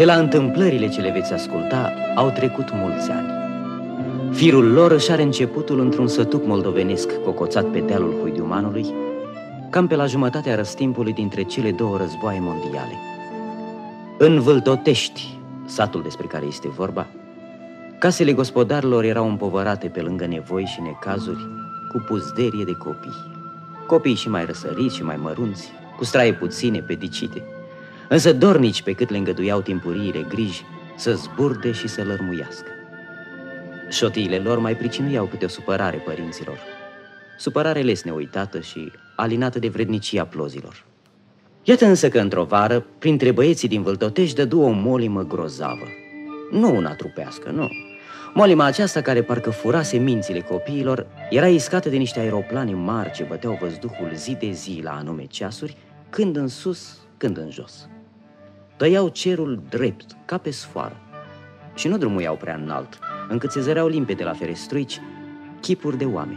De la întâmplările ce le veți asculta, au trecut mulți ani. Firul lor își are începutul într-un sătuc moldovenesc cocoțat pe dealul Huidiumanului, cam pe la jumătatea răstimpului dintre cele două războaie mondiale. În Vâltotești, satul despre care este vorba, casele gospodarilor erau împovărate pe lângă nevoi și necazuri cu puzderie de copii. Copii și mai răsăriți și mai mărunți, cu straie puține, pedicite, însă dornici pe cât le îngăduiau timpuriile griji să zburde și să lărmuiască. Șotiile lor mai pricinuiau câte o supărare părinților, supărare lesne uitată și alinată de vrednicia plozilor. Iată însă că într-o vară, printre băieții din Vâltotești dădu o molimă grozavă. Nu una trupească, nu. Molima aceasta, care parcă furase mințile copiilor, era iscată de niște aeroplane mari ce băteau văzduhul zi de zi la anume ceasuri, când în sus, când în jos. Tăiau cerul drept, ca pe sfoară, și nu drumuiau prea înalt, încât se zăreau limpede la ferestruici chipuri de oameni.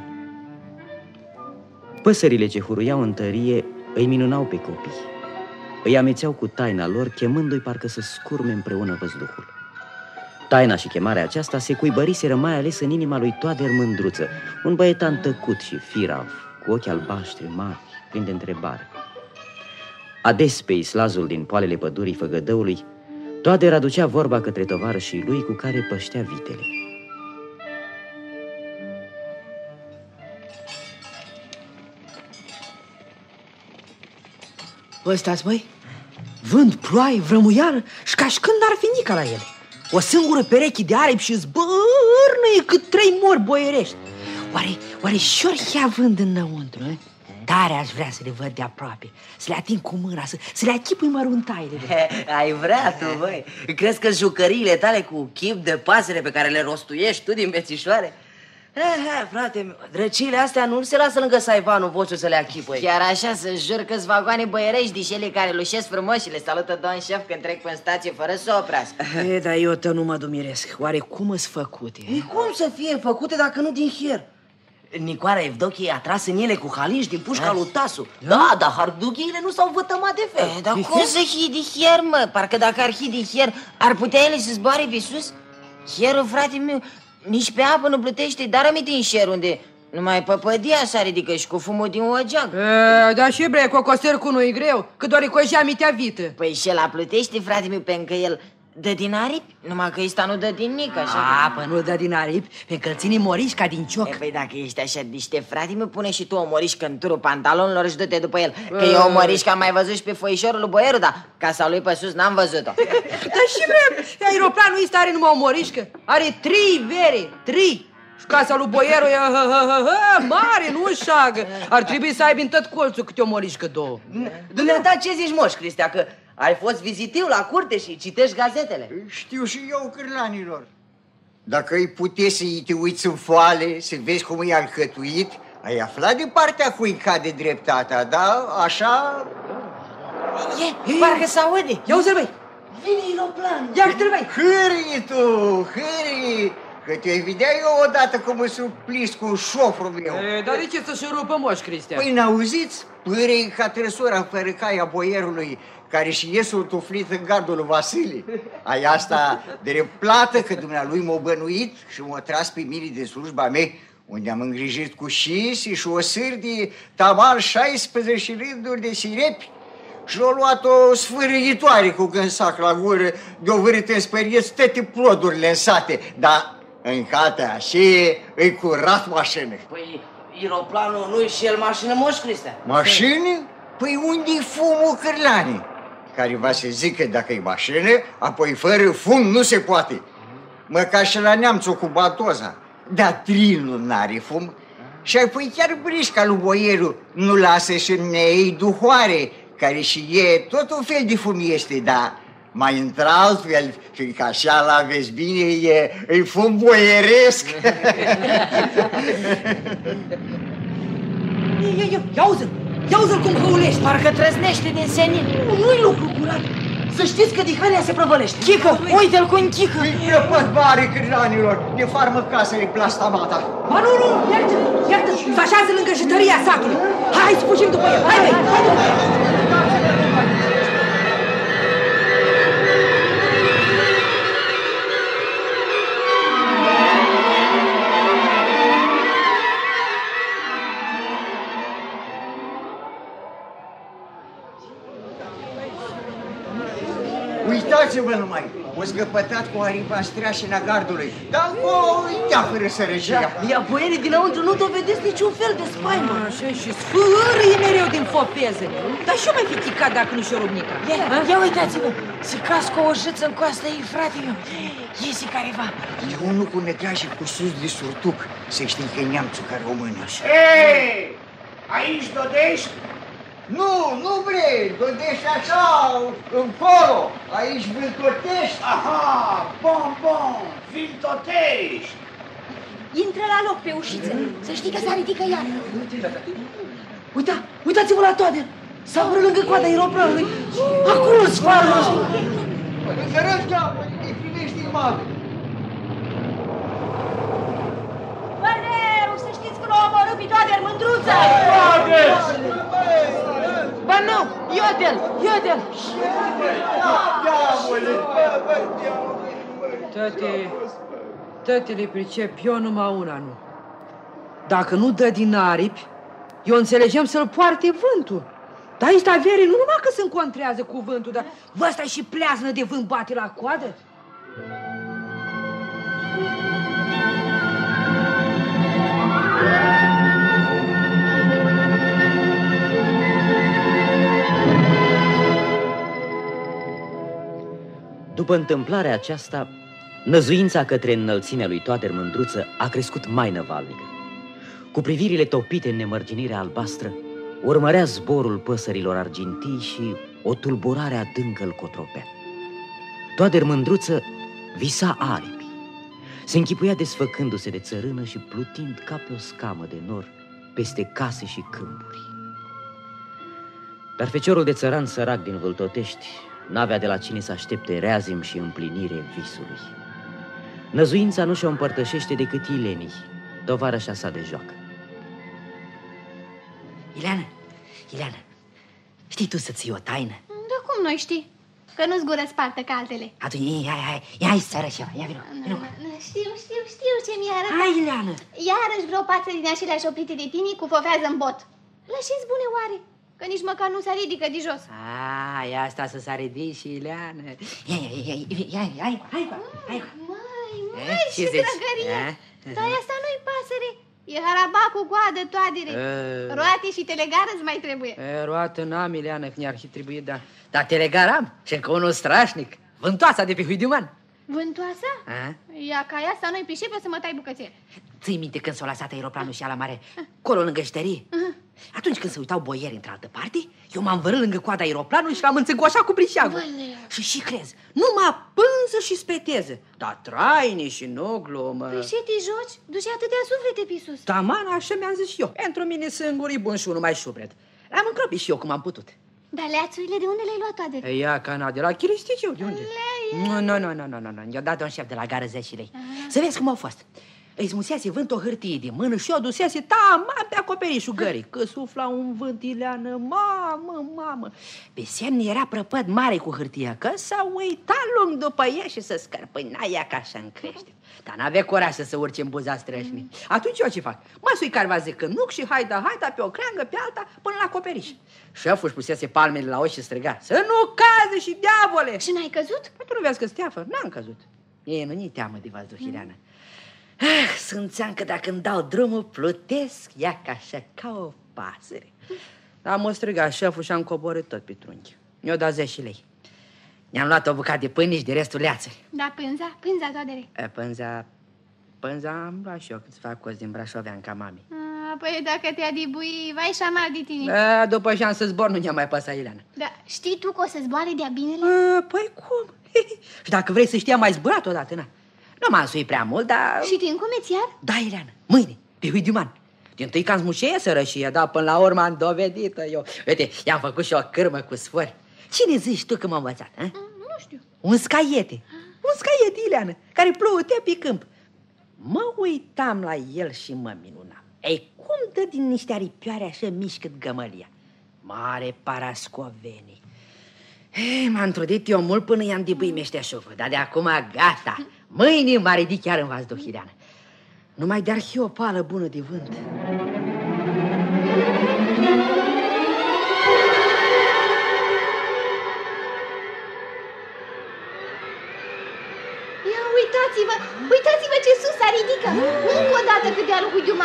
Păsările ce huruiau în tărie îi minunau pe copii. Îi amețeau cu taina lor, chemându-i parcă să scurme împreună văzduhul. Taina și chemarea aceasta se cuibăriseră mai ales în inima lui Toader Mândruță, un băietan tăcut și firav, cu ochi albaștri mari, plin de întrebare. Ades pe islazul din poalele pădurii Făgădăului, Toader aducea vorba către tovarășii lui cu care păștea vitele. Ăsta-s, băi? Vânt, ploaie, vrămuială și ca și când n-ar fi nica la el. O singură pereche de aripi și zbârnăie cât 3 mori boierești. Oare și-ori ia vând înăuntru, eh? Tare aș vrea să le văd de aproape, să le ating cu mâna, să le achipui măruntaile. Ai vrea tu, băi? Crezi că jucăriile tale cu chip de pasăre pe care le rostuiești tu din bețișoare? Frate, drăciile astea nu se lasă lângă saivanul vostru să le achipăi. Chiar așa, să jur că-s vagoane băierești de cele care lușesc frumos și le salută domn șef când trec pe stație fără să oprească. Dar eu nu mă dumiresc. Oare cum îs făcute? Cum să fie făcute dacă nu din hier? Nicoara Evdochie a tras în ele cu haliș din pușca lui Tasu. Da, dar hardughiile nu s-au vătămat de fel. Dar cum să fie de hier, mă? Parcă dacă ar fi de hier, ar putea ele să zboare pe sus? Hierul, frate meu, nici pe apă nu plutește, dar rămite în șer unde numai păpădia s-a ridică și cu fumul din ogeag. Dar și bre, cocostercu nu-i greu, că doar-i cojea mitea vită. Păi și ăla plutește, frate meu, pentru că el dă din aripi, numai că ăsta nu dă din nic, așa. Păi nu dă din aripi, pentru că îl ține morișca din cioc. Păi dacă ești așa deștept, frate meu, pune și tu o morișcă în turul pantalonilor și du-te după el. Că eu o morișcă am mai văzut și pe foișorul lui Boieru, dar casa lui pe sus n-am văzut-o. Dar și bre, aeroplanul ăsta are numai o morișcă, are 3 vere, 3. Și casa lui Boieru e mare, nu șagă. Ar trebui să aibă în tot colțul câte o morișcă 2. Dumneata, ce zici, Moș Cristea, că ai fost vizitiu la curte și citești gazetele? Știu și eu, cârlanilor. Dacă îi puteți să-i te uiți în foale, să vezi cum e alcătuit, ai aflat de partea cui cade dreptatea, da? Așa... Parcă s-aude. Ia uzi-l, băi. Vine aeroplanul. Ia-l, băi. Hârâi tu, hârâi! Că te vedea eu odată cum îți suplis cu șofrul meu. Dar de ce să-și rupă, Moș Cristea? Păi n-auziți? Pârâi ca trăsura fărăcaia boierului, care și iesul tuflit în gardul lui Vasile. Ai asta de plată că dumnealui m-a bănuit și m-a tras pe mine de slujba mea, unde am îngrijit cu șisi și o sârdie tamal 16 rânduri de sirepi și l-a luat o sfârâitoare cu gânsac la gură, de-o vârât în spărieți toate plodurile în sate, dar în catea așa îi curat mașină. Păi, aeroplanul nu-i și el mașină, Moș Cristea? Mașină? Păi unde-i fumul, cârlanii? Care va să zică dacă e mașină, apoi fără fum nu se poate. Măcar și la neamțul cu batoza. Dar trilul n-are fum. Și apoi chiar brișca lui Boieru nu lasă și nei duhoare, care și e tot un fel de fum este, dar mai într-altfel, fiindcă așa la vezi bine, e fum boieresc. Ia uzi-l! Ia uzi-l cum hăulești! Parcă trăznește din senin. Nu-i lucru curat. Să știți că dihania se prăvălește. Chică, uite-l cu un chică. E păt mare, cârlanilor, de farmă casele plastamata. Ba nu, iartă, să așează lângă jităria satului. Hai să fugim după el, hai, băi! Uitați-vă numai, o scăpătat cu aripa streașina gardului, dar o uitea fără sărăcia. Ia boierii dinăuntru nu dovedesc niciun fel de spaimă. Așa și sfârâie mereu din fopeze. Dar și-o mai fi chicat dacă nu și-o rupnica. Ia uitați-vă, se cască o jăță în coasta ei, frate meu. Iese careva. E unul cu negraje cu sus de surtuc, să știm că e neamțul care o mână. Ei, aici dodești? Nu vrei, dodești așa, încolo, aici vântotești. Aha, bun, vintotești. Intră la loc pe ușiță. Să știi că se ridică iar. Uitați-vă la toate. S-a vrut lângă coada aeroplanului. Acolo-s farul. Înțelegi, capă, îi primești din mare. Bărneru, să știți că l-a omorât pe Toader Mândruță. Ba nu, ia-te-l. Tăte le pricep, eu numai una nu. Dacă nu dă din aripi, eu înțelegem să-l poarte vântul. Dar aici averii nu numai că se încontrează cu vântul, dar ăsta și pleaznă de vânt bate la coadă. După întâmplarea aceasta, năzuința către înălțimea lui Toader Mândruță a crescut mai năvalnică. Cu privirile topite în nemărginirea albastră, urmărea zborul păsărilor argintii și o tulburare adâncă îl cotropea. Toader Mândruță visa aripi. Se închipuia desfăcându-se de țărână și plutind ca pe o scamă de nor peste case și câmpuri. Dar feciorul de țăran sărac din Vâltotești n-avea de la cine să aștepte reazim și împlinire visului. Năzuința nu și-o împărtășește decât Ilenii, tovarășa sa de joacă. Ileana, știi tu să ții o taină? Da cum nu știi? Că nu-ți gură spartă ca altele. Atunci, hai, sără și ia vino. Știu ce mi-a arătat. Hai, Ileana. Iarăși vreo pață din aceleași oprite de tine cu fofează în bot. Lășiți bune oare? Că nici măcar nu se ridică de jos. Ia asta să s-a ridic și Ileana. Hai. Măi, ce drăgărie. Dar asta nu-i pasăre. E haraba cu coadă, Toadere. Roate și telegară îți mai trebuie. Roată n-am, Ileana, că ne-ar fi trebuit, dar telegar am. Și încă unul strașnic. Vântoasa de pe Huidiuman. Vântoasa? Ia ca ea să nu-i pricepe să mă tai bucățel. Ții minte când s-a lăsat aeroplanul și la mare, colo lângă ștărie? Atunci când se uitau boieri într-altă parte, eu m-am vărât lângă coada aeroplanului și l-am înțegoșat cu brișeagul. Și crezi, numai pânză și speteză, dar traine și nu glumă. Păi ce te joci? Duce atâtea suflete pe sus. Taman, așa mi-am zis și eu. Pentru mine singur e bun și unul mai șubred. L-am încropit și eu cum am putut. Dar leațurile de unde le-ai luat, Toader? Ia, cana, de la Chiristiciu, de unde? Nu, i-a dat un șef de la gară 10 lei. Să vezi cum au fost. Îi smusease vânt o hârtie din mână și o dusese taman pe acoperișul gării. Că sufla un vânt, Ileană, mamă. Pe semn era prăpăd mare cu hârtia, că s-a uitat lung după ea și să scărpâna ea ca așa în crește. Dar n-avea curaj să se urce în buza strășnii. Atunci eu ce fac? Mă sui carva zecănuc și haida pe o creangă, pe alta, până la acoperiș. Șeful își pusese palmele la ochi și striga: să nu caze și diavole! Și n-ai căzut? Păi tu nu vezi că steafă? N-am căzut. Ei nu-i teamă de văzduh, Ileana. Simțeam că dacă îmi dau drumul, plutesc, ia ca așa, ca o pasăre. Dar m-a strigat șeful și am coborât tot pe trunchi. Mi-o dat 10 lei. Ne-am luat o bucată de pâine și de restul leațări. Da, pânza, Toadere. Pânza am luat și eu câțiva cozi din Brașovean ca mami. Păi dacă te-a dibui, vai și amal de tine. După ce am să zbor, nu ne-a mai păsat, Ileana. Da, știi tu că o să zboare de-a binele? Păi cum? Și dacă vrei să știi, am mai zburat odată, na. Nu m-am suit prea mult, dar... Și te încumeți iar? Da, Ileana, mâine, pe Huidiuman. Din-tâi că am smușeie sărășie, dar până la urmă am dovedit-o eu. Uite, i-am făcut și o cârmă cu sfori. Cine zici tu că m-a învățat, a? Nu știu. Un scaiete, Ileana, care plutea pe câmp. Mă uitam la el și mă minunam. Ei, cum dă din niște aripioare așa mici cât gămălia? Mare parascoveni. M-am trudit eu mult până i-am dibuit meșteșugul, dar de acum gata. Mâine m-a ridic chiar în vazduh, Ileana. Numai de-ar fi o pală bună de vânt.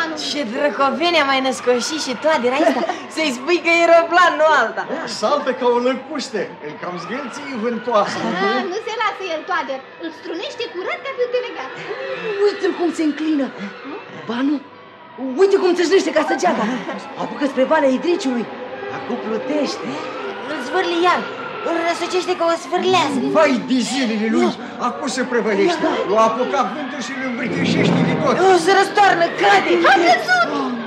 dușmanul. Ce drăcovenia mai născoșit și toate, Raista. Să-i spui că e răplan, nu alta. Saltă ca o lăcuște, îl cam zgâlții vântoasă. Nu se lasă el, toate. Îl strunește curat ca pe un delegat. Uite-l cum se înclină. Ba nu, uite cum țâșnește ca săgeata. Apucă spre Valea Idriciului. Acum plutește. Îl zvârli iar. Îl răsucește ca o sfârlează. Vai de zilele lui, acum se prevălește. L-a apucat vântul și îl învârtișește de tot. O să răstoarnă, cade. A căzut!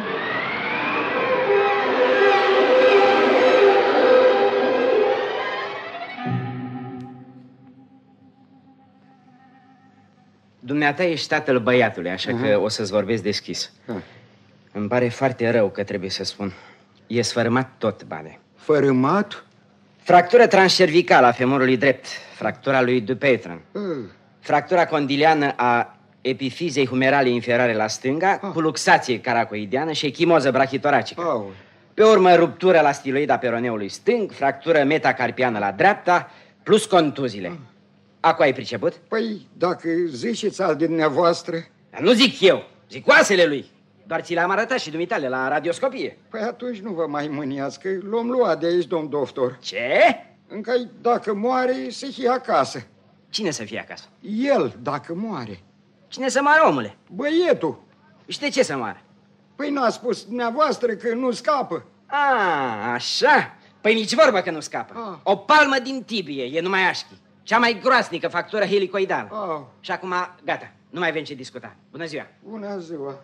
Dumneata ești tatăl băiatului, așa că o să-ți vorbesc deschis. Îmi pare foarte rău că trebuie să spun. E sfărâmat tot, Bade. Fărâmat? Fractură transcervicală a femorului drept, fractura lui Dupuytren, fractura condiliană a epifizei humerale inferioare la stânga, cu luxație caracoideană și echimoză brachitoracică. Pe urmă, ruptură la stiloida peroneului stâng, fractură metacarpiană la dreapta, plus contuziile. Acu ai priceput? Păi, dacă ziceți al din dumneavoastră... Dar nu zic eu, zic oasele lui. Doar ți le-am arătat și dumitale la radioscopie. Păi atunci nu vă mai mâniați, că l-om lua de aici, domn doctor. Ce? Încă dacă moare, să fie acasă. Cine să fie acasă? El, dacă moare. Cine să moară, omule? Băietul. Și de ce să moară? Păi n-a spus dumneavoastră că nu scapă. Așa? Păi nici vorba că nu scapă. O palmă din tibie, e numai așchi. Cea mai groasnică factură helicoidală. Și acum, gata, nu mai avem ce discuta. Bună ziua! Bună ziua!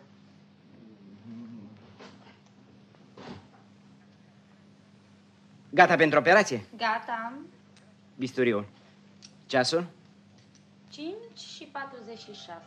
Gata pentru operație? Gata. Bisturiul. Ceasul? 5 și 46.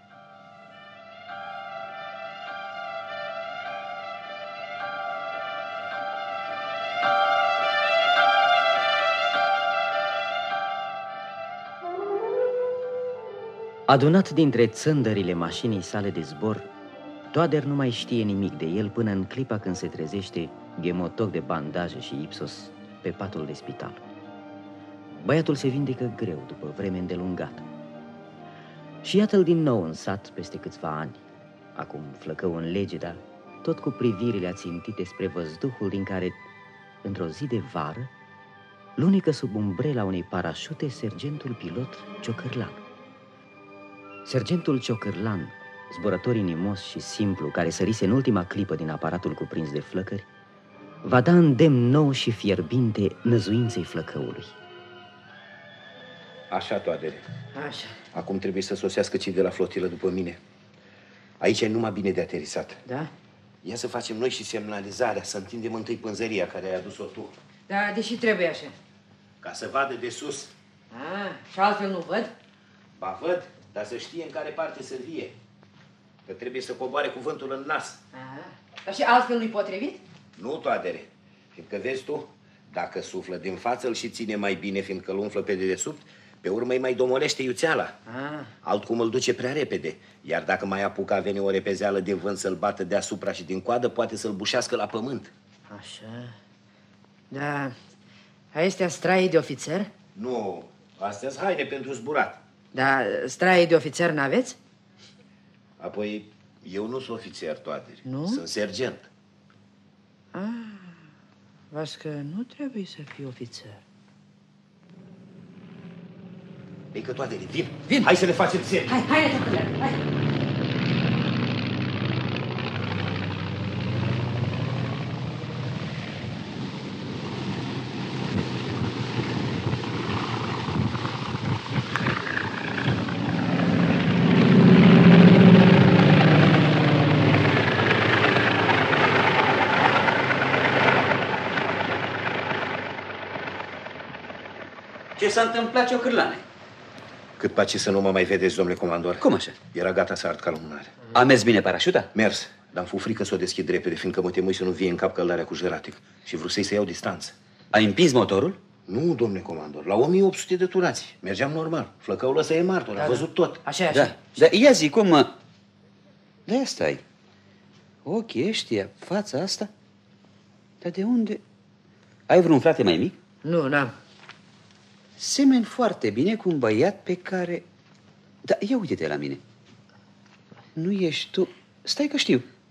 Adunat dintre țândările mașinii sale de zbor, Toader nu mai știe nimic de el până în clipa când se trezește, ghemotoc de bandaje și ipsos, pe patul de spital. Băiatul se vindecă greu după vreme îndelungată. Și iată-l din nou în sat peste câțiva ani, acum flăcău în lege, dar tot cu privirile ațintite spre văzduhul din care, într-o zi de vară, lunecă sub umbrela unei parașute sergentul pilot Ciocârlan. Sergentul Ciocârlan, zburător inimos și simplu, care sărise în ultima clipă din aparatul cuprins de flăcări, va da îndemn nou și fierbinte năzuinței flăcăului. Așa, Toadere. Așa. Acum trebuie să sosească cei de la flotilă după mine. Aici e numai bine de aterisat. Da? Ia să facem noi și semnalizarea, să întindem întâi pânzăria care ai adus-o tu. Da, deși trebuie așa. Ca să vadă de sus. Și altfel nu văd? Ba văd, dar să știe în care parte să vie. Că trebuie să coboare cuvântul în nas. Dar și altfel nu-i potrivit? Nu, Toadere. Fiindcă vezi tu, dacă suflă din față, îl și ține mai bine, fiindcă îl umflă pe dedesubt, pe urmă îi mai domolește iuțeala. Altcum îl duce prea repede. Iar dacă mai apucă a veni o repezeală de vânt să-l bată deasupra și din coadă, poate să-l bușească la pământ. Așa. Da. Astea straii de ofițer? Nu, astea-s haine pentru zburat. Da, straii de ofițer n-aveți? Apoi, eu nu sunt ofițer, Toadere. Nu? Sunt sergent. Văd că nu trebuie să fii ofițer. Ei că, Toadere, vin! Hai să le facem serie! Hai, hai! Ce s-a întâmplat, Ciocârlane? Cât paci să nu mă mai vedeți, domnule comandor. Cum așa? Era gata să ard ca lumânare. A mers bine parașuta? Mers, dar am fost frică să o deschid repede, fiindcă mă temui să nu vie în cap căldarea cu jeratic. Și vrusei să iau distanță. Ai împins motorul? Nu, domnule comandor, la 1800 de turați. Mergeam normal. Flăcăul ăsta e martor, a văzut tot. Așa. Da, dar ia zi, cum mă... Da, ia stai. Ochii ăștia, fața asta... Dar de unde... Ai vreun frate mai mic? Nu, n-am. Semeni foarte bine cu un băiat pe care... Da, ia uite-te la mine. Nu ești tu... Stai că știu.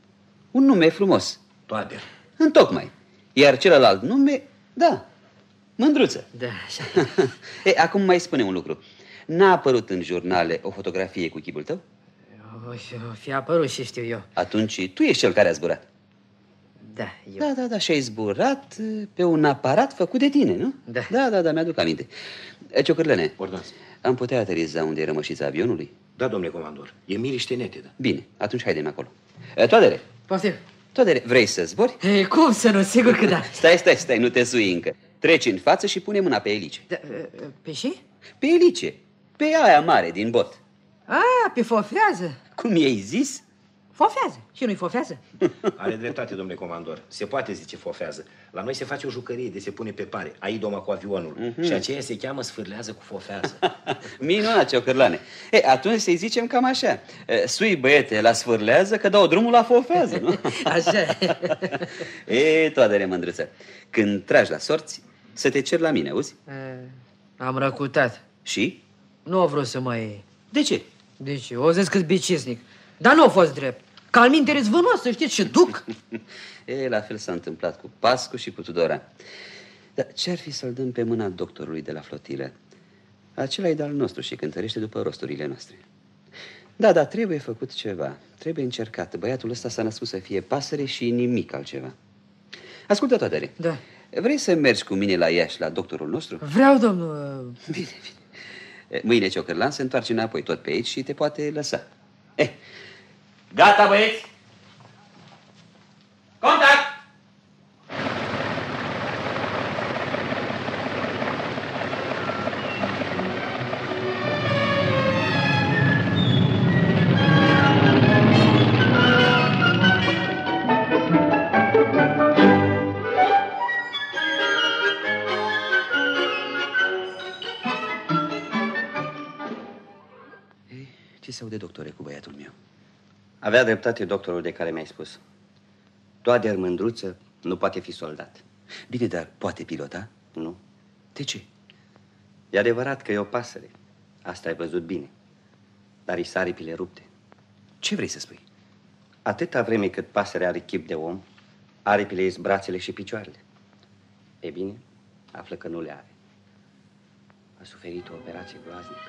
Un nume frumos. Toader. Întocmai. Iar celălalt nume, da, Mândruță. Da, așa. Acum mai spune un lucru. N-a apărut în jurnale o fotografie cu chipul tău? O fi apărut și știu eu. Atunci tu ești cel care a zburat. Da, eu. Da, și ai zburat pe un aparat făcut de tine, nu? Da, mi-aduc aminte. Ciocârlene, am putea ateriza unde e rămășița avionului? Da, domnule comandor, e miriște nete, da. Bine, atunci haidem acolo. Toadere! Poftim. Toadere, vrei să zbori? Cum să nu, sigur că da. Stai, nu te sui încă. Treci în față și pune mâna pe elice. Pe ce? Pe elice, pe aia mare din bot. Pe fofează. Cum i-ai zis? Fofează. Și nu-i fofează? Are dreptate, domnule comandor. Se poate zice fofează. La noi se face o jucărie de se pune pe pare. Ai doma cu avionul. Și aceea se cheamă sfârlează cu fofează. Minunat, Ciocârlane. Atunci să-i zicem cam așa. Sui băiete la sfârlează că dau drumul la fofează, nu? Așa. Toadere, Mândruță, când tragi la sorți, să te ceri la mine, auzi? Am răcutat. Și? Nu au vrut să mă iei. De ce? De ce? O zis că-s bicisnic. Dar nu a fost drept. Că al minte zvânos, să știți, și duc. La fel s-a întâmplat cu Pascu și cu Tudora. Dar ce-ar fi să-l dăm pe mâna doctorului de la flotilă? Acela e de-al nostru și cântărește după rosturile noastre. Da, trebuie făcut ceva. Trebuie încercat. Băiatul ăsta s-a născut să fie pasăre și nimic altceva. Ascultă, Toadere. Da. Vrei să mergi cu mine la Iași, la doctorul nostru? Vreau, domnul. Bine. Mâine Ciocârlan se întoarce înapoi tot pe aici și te poate lăsa. Gata, băieți! Contact! Ce se aude, doctore, cu băiatul meu? Avea dreptate doctorul de care mi-ai spus. Toader Mândruță nu poate fi soldat. Bine, dar poate pilota? Nu. De ce? E adevărat că e o pasăre. Asta ai văzut bine. Dar îi saripile rupte. Ce vrei să spui? Atâta vreme cât pasărea are chip de om, aripile ies brațele și picioarele. E bine, află că nu le are. A suferit o operație groaznică.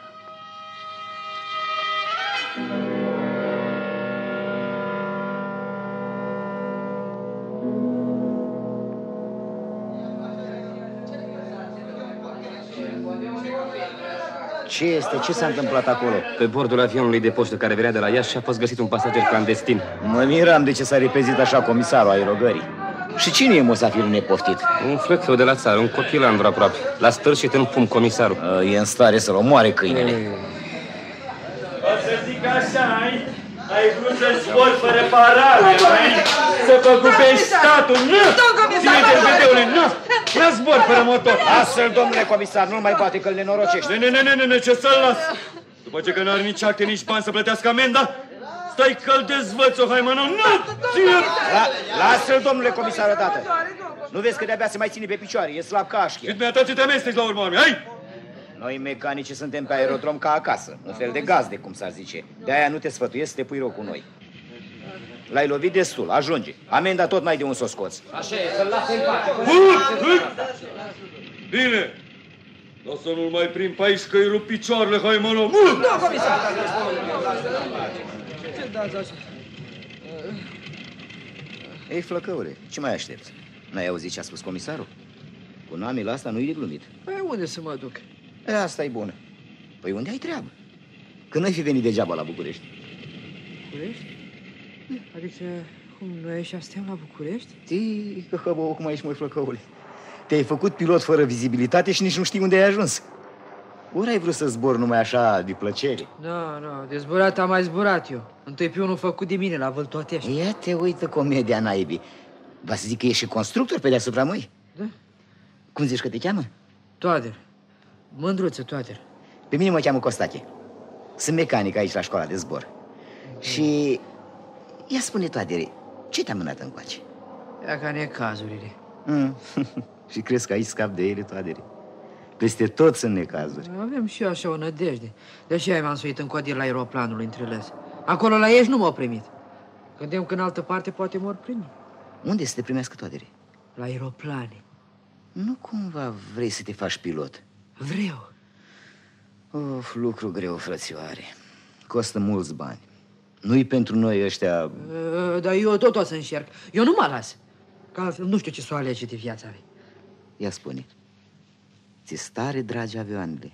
Ce este? Ce s-a întâmplat acolo? Pe bordul avionului de poștă care venea de la Iași a fost găsit un pasager clandestin. Mă miram de ce s-a repezit așa comisarul aerogării. Și cine e musafirul nepoftit? Un flăcău de la țară, un cochilandru aproape. L-a stârșit în pum comisarul. E în stare să-l omoare câinele. O să zic așa, ai vrut să zbori fără parare, să păgubești statul, nu! Ține-te, vedeule, nu! La zbor fără motor! Lasă-l, domnule comisar, nu-l mai poate că-l nenorocește. Ne, ce să-l las? După ce că n-are nici acte, nici bani să plătească amenda, stai că-l dezvăț-o, hai mă, nu! Lasă-l, domnule comisar, odată. Nu vezi că de-abia se mai ține pe picioare, e slab ca așchie. Și dumneata ce te amesteci la urmă, hai! Noi mecanici suntem pe aerodrom ca acasă, un fel de gazde, cum s-ar zice. De-aia nu te sfătuiesc să te pui rău cu noi. L-ai lovit destul, ajunge. Amenda tot n-ai de un să o scoți. Așa e, să-l lase în pace. Bine! O să nu-l mai prind pe aici, că-i rup picioarele, hai mă, nu! Da, comisar! Ce dați așa? Ei, flăcăule, ce mai aștepți? N-ai auzit ce a spus comisarul? Cu namele asta nu-i de glumit. Păi unde să mă duc? Asta e bună. Păi unde ai treabă? Că n-ai fi venit degeaba la București. București? Adică, cum, noi așa suntem la București? Tii, că hăbău, cum ești, măi, flăcăule. Te-ai făcut pilot fără vizibilitate și nici nu știi unde ai ajuns. Ori ai vrut să zbori numai așa, de plăcere? Nu, de zburat am mai zburat eu. Întâi pe unul făcut de mine la Vâltotești. Ia te uită comedia naibii. Va să zic că ești și constructor pe deasupra, măi? Da. Cum zici că te cheamă? Toader. Mândruță, Toader. Pe mine mă cheamă Costache. Sunt mecanic aici la școala de zbor. Și... ia spune, Toader, ce te-a mânat încoace? Ia ca necazurile. Și crezi că aici scap de ele, Toader? Peste tot sunt necazuri. Avem și eu așa o nădejde. De aceea m-am suit în codier la aeroplanul între les. Acolo la Iași nu m-au primit. Gândeam că în altă parte poate mor primi. Unde să te primească toate? La aeroplane. Nu cumva vrei să te faci pilot? Vreau. Of, lucru greu, frățioare. Costă mulți bani. Nu-i pentru noi ăștia... Dar eu tot o să încerc. Eu nu mă las. Că altfel nu știu ce s-o alege de viața mea. Ia spune, ți-e stare dragi avioanele?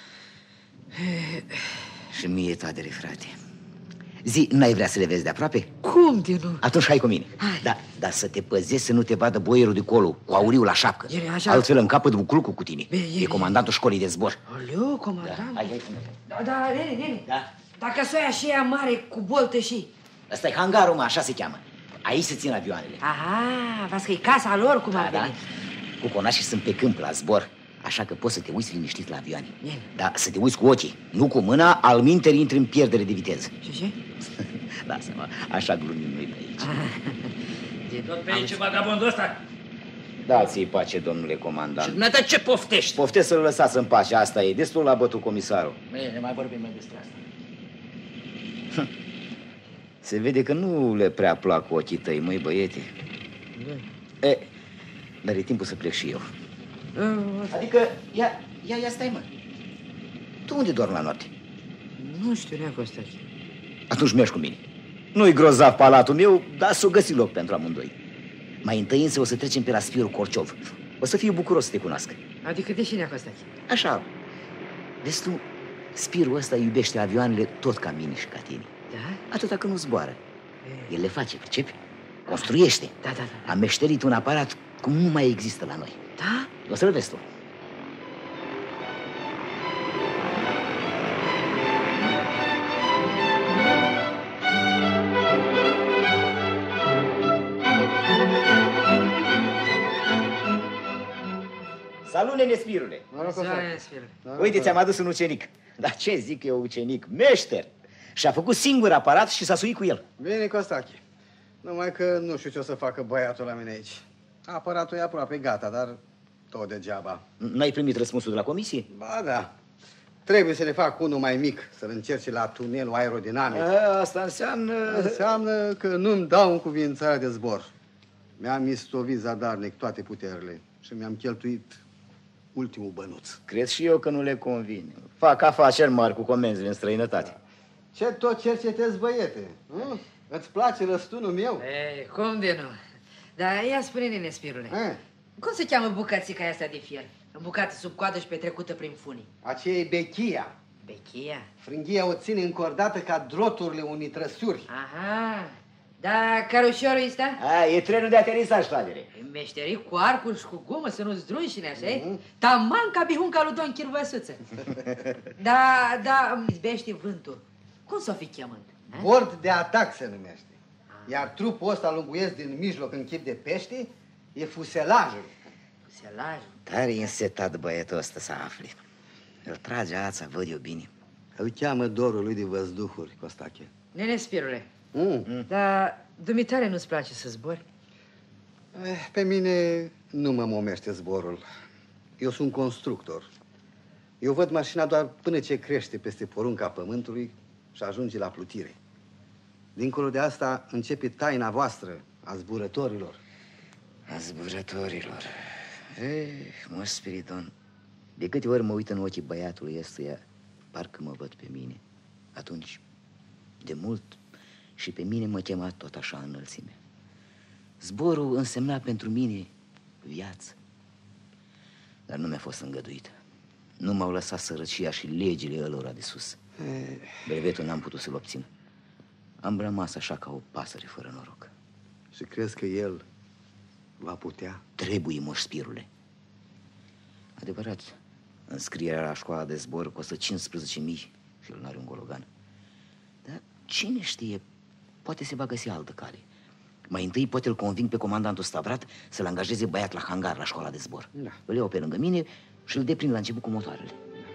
Și mie, toadere, frate. Zi, n-ai vrea să le vezi de aproape? Cum de nu? Atunci hai cu mine. Dar să te păzești să nu te vadă boierul de colo, cu auriul la șapcă. Așa... Altfel încapă buclucul cu tine. E comandantul școlii de zbor. Oleu, comandant? Da, hai. Da, nene. Da? Dacă s-o ia și ea mare cu boltă și... Ăsta e hangarul, mă, așa se cheamă. Aici se țin avioanele. Aha, vezi că e casa lor, cum ar veni. Cu conașii sunt pe câmp, la zbor. Așa că poți să te uiți liniștit la avioane. Dar să te uiți cu ochii, nu cu mâna, alminteri intri în pierdere de viteză. Ce? Lasă-mă, așa glumim noi pe aici. Tot pe aici vagabondul ăsta? Dați-i pace, domnule comandant. Și dumneata ce poftești? Poftesc să-l lăsați în pace, asta e. Destul l-a bătut comisarul. Ne mai vorbim mai despre asta. Se vede că nu le prea plac ochii tăi, măi, băiete. Dar e timpul să plec și eu. Adică, ia stai, mă. Tu unde dormi la noapte? Nu știu, nea Costache. Atunci mergi cu mine. Nu-i grozav palatul meu, dar s-o găsi loc pentru amândoi. Mai întâi însă o să trecem pe la Spirul Corciov. O să fiu bucuros să te cunoască. Adică de ce, nea Costache? Așa. Vezi tu, Spirul ăsta iubește avioanele tot ca mine și ca tine. Da? Atâta că nu zboară. El le face, pricepi? Construiește. Da. A meșterit un aparat cum nu mai există la noi. Da? O să-l vezi tu. Salut, nene Spirule! Uite, ți-am adus un ucenic. Dar ce zic eu, ucenic? Meșter! Și-a făcut singur aparat și s-a suit cu el. Bine, Costache. Numai că nu știu ce o să facă băiatul la mine aici. Aparatul e aproape gata, dar tot degeaba. N-ai primit răspunsul de la comisie? Ba da. Trebuie să le fac unul mai mic, să-l încerce la tunelul aerodinamic. Asta înseamnă... Înseamnă că nu-mi dau încuvințarea de zbor. Mi-am istovit zadarnic toate puterile și mi-am cheltuit ultimul bănuț. Cred și eu că nu le convine. Fac afaceri mari cu comenzile în străinătate. Ce tot cercetezi, băiete? Îți place răstunul meu? Cum de nu? Dar ia spune, nene Spirule, cum se cheamă bucățica asta de fier? Îmbucată sub coadă și petrecută prin funii. Aceea e bechia. Bechia? Frânghia o ține încordată ca droturile unei trăsuri. Aha. Da, carușorul ăsta? E trenul de aterizaj, toadere. E meșterit cu arcul și cu gumă, să nu-ți drunșine, așa-i? Taman ca bihunca lui Don Chirvăsuță. Da, izbește vântul. Cum s-o fi chemând? Bord de atac se numește. Iar trupul ăsta lunguiesc din mijloc în chip de pește e fuselajul. Fuselajul? Tare însetat băietul ăsta să afli. Îl trage ața, văd eu bine. Îl cheamă dorul lui de văzduhuri, Costache. Nene Spirule, dar dumitare nu-ți place să zbori? Pe mine nu mă momește zborul. Eu sunt constructor. Eu văd mașina doar până ce crește peste porunca pământului și ajunge la plutire. Dincolo de asta începe taina voastră a zburătorilor. A zburătorilor. Mă, Spiridon, de câte ori mă uit în ochii băiatului ăstuia, parcă mă văd pe mine. Atunci, de mult, și pe mine mă chema tot așa înălțime. Zborul însemna pentru mine viață. Dar nu mi-a fost îngăduit. Nu m-au lăsat sărăcia și legile ălora de sus. Brevetul n-am putut să-l obțin. Am rămas așa ca o pasăre fără noroc. Și crezi că el va putea? Trebuie, Moș Spirule. Adevărat, înscrierea la școala de zbor costă 15.000 și el n-are un gologan. Dar cine știe, poate se va găsi altă cale. Mai întâi poate îl conving pe comandantul Stavrat să-l angajeze băiat la hangar la școala de zbor. Da. Îl iau pe lângă mine și îl deprind la început cu motoarele.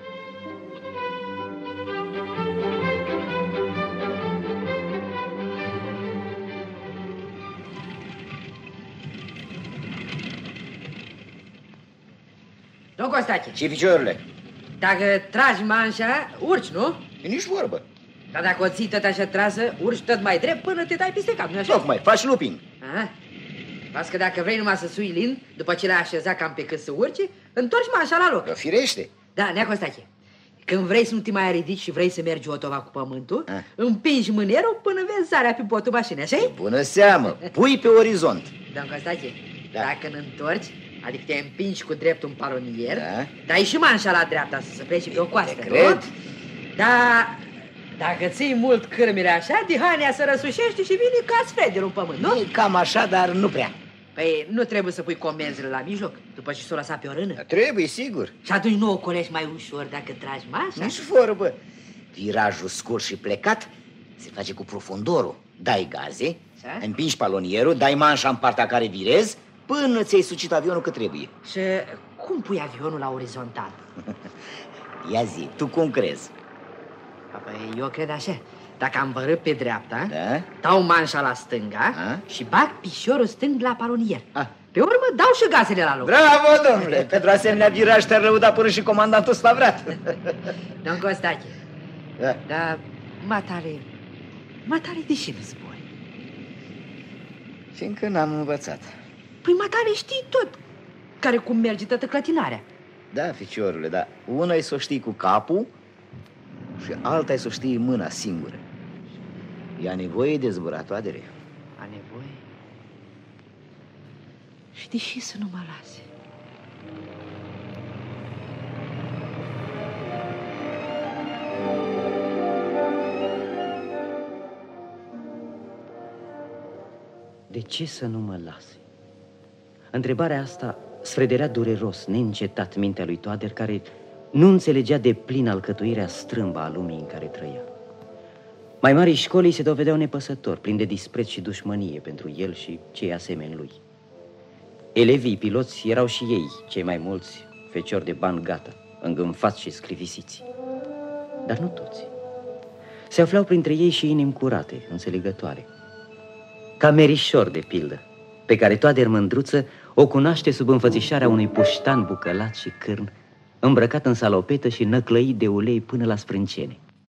Nu, Costache. Și piciorurile? Dacă tragi manșa, urci, nu? E nici vorbă. Dar dacă o ții tot așa trasă, urci tot mai drept până te dai peste cap, nu așa? Tocmai, faci looping. Las că dacă vrei numai să sui lin, după ce l-ai așezat cam pe cât să urce, întorci manșa la loc. Firește. Da, Nea Costache, când vrei să nu te mai ridici și vrei să mergi otova cu pământul, împingi mânerul până vezi zarea pe botul mașinii, așa-i? Bună seamă, pui pe orizont. Domn Costache, dacă îl-întorci, adică te împingi cu dreptul în palonier, dai și manșa la dreapta să se plece pe o coastă, cred. Dar dacă ții mult cârmile așa, dihania se răsușește și vine ca sfederul în pământ, nu? E cam așa, dar nu prea. Păi nu trebuie să pui comenzile la mijloc, după ce s-o lăsa pe o rână? Trebuie, sigur. Și atunci nu o colești mai ușor dacă tragi mașa? Nici vorbă. Virajul scurt și plecat se face cu profundorul. Dai gaze, împingi palonierul, dai manșa în partea care virezi, până ți-ai sucit avionul cât trebuie. Și cum pui avionul la orizontal? Ia zi, tu cum crezi? Păi eu cred așa. Dacă am vărât pe dreapta, dau manșa la stânga și bag piciorul stâng la palonier. Pe urmă dau și gazele la loc. Bravo, domnule! Pentru asemenea viraj te-ar lăuda până și comandantul Stavrat. Domn Costache, dar matare, de ce nu zbori? Fiindcă n-am învățat. Păi matare știi tot, care cum merge toată clătinarea. Da, ficiorule, dar una e să o știi cu capul și alta e să o știi mâna singură. E nevoie de zburatoadere. A nevoie? Și de ce să nu mă lase? De ce să nu mă lase? Întrebarea asta sfrederea dureros, neîncetat mintea lui Toader, care nu înțelegea de plin alcătuirea strâmbă a lumii în care trăia. Mai marii școlii se dovedeau nepăsători, plini de dispreț și dușmănie pentru el și cei asemeni lui. Elevii piloți erau și ei, cei mai mulți, feciori de bani gata, îngânfați și scrivisiți. Dar nu toți. Se aflau printre ei și inimi curate, înțelegătoare. Ca Merișor, de pildă, pe care Toader Mândruță o cunoaște sub înfățișarea unui puștan bucălat și cârn, îmbrăcat în salopetă și năclăit de ulei până la sprâncene.